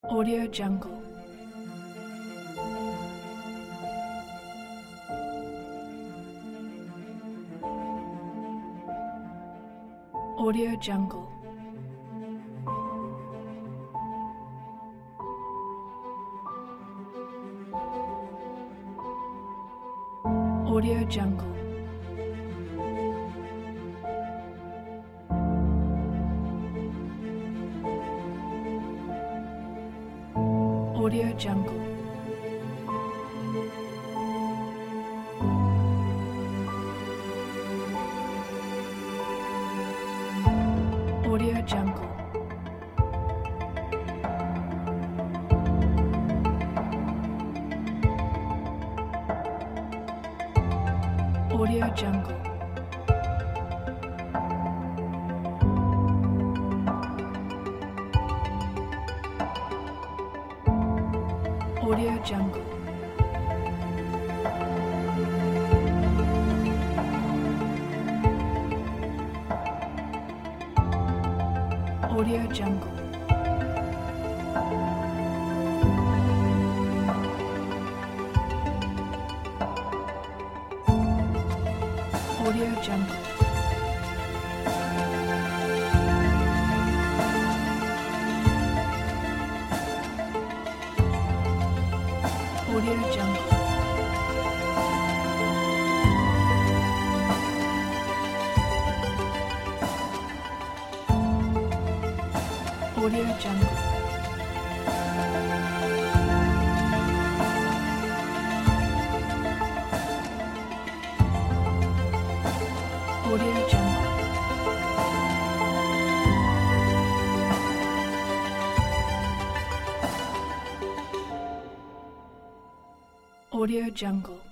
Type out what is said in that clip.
Audio Jungle. Audio Jungle. Audio Jungle. Audio Jungle. Audio Jungle. Audio Jungle. Audio Jungle. Audio Jungle. Audio Jungle. Audio Jungle. Audio Jungle. Audio Jungle. Audio Jungle.